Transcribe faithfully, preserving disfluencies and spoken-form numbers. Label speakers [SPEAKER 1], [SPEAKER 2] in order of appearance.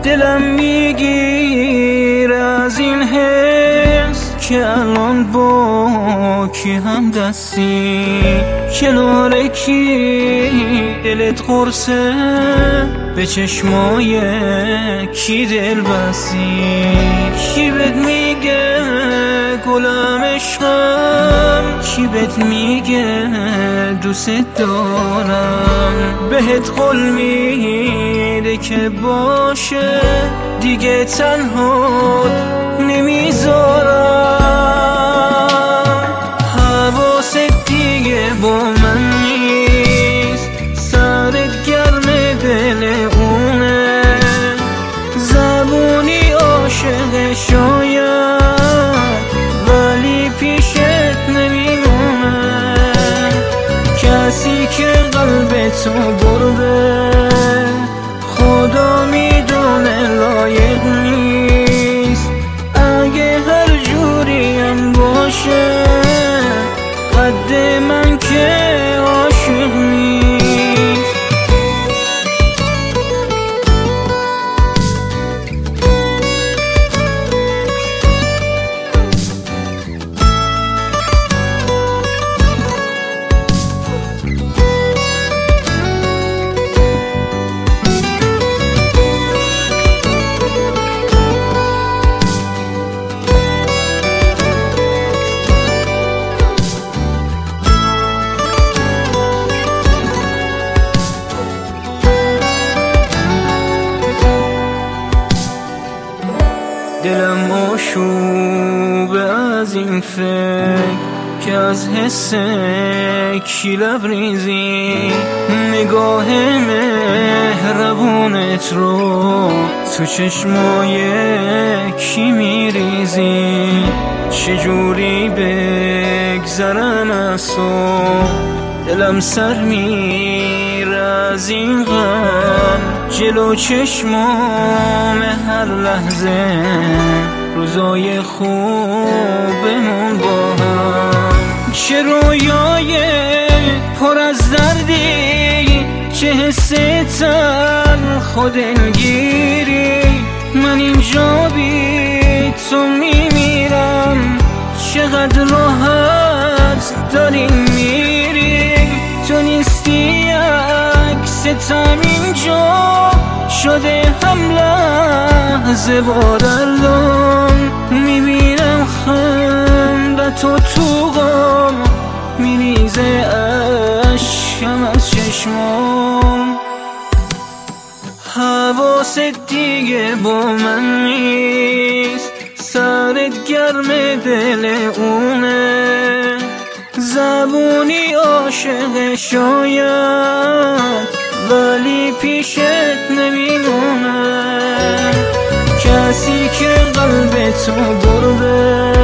[SPEAKER 1] دلم میگیره از این حس که الان با کی هم دستی، کنار کی دلت قرصه، به چشمای کی دل بستی. کی بهت میگه گلم عشقم، کی بهت میگه دوست دارم، بهت قول میده که باشه دیگه تنها نمیذارم. حواست دیگه با من نیست، سرت گرم دل اونه، زبونی عاشق شاید ولی پیشت نمیمونه. کسی که قلب تو برده خدا میدونه لایق نیست. اگه هر جوری هم باشه قد من که عاشق نیست. دلم آشوبه از این فکر که از حس کی لبریزی، نگاه مهربونت رو تو چشمای کی میریزی. چجوری بگذرم از تو، دلم سر میره از این غم، جلو چشمام هر لحظه روزای خوبمون با هم. چه رویای پر از دردی، چه حس تلخ و دلگیری، من اینجا بی تو میمیرم. چقدر راحت داری میری، تو نیستی عکستم اینجا شده هم لحظه با دردم. میبینم خندت و تو غم میریزه اشکم از چشمام. حواست دیگه با من نیست، سرت گرم دل اونه، زبونی عاشق شاید ولی پیشت نمیمونه. کسی که قلب تو برده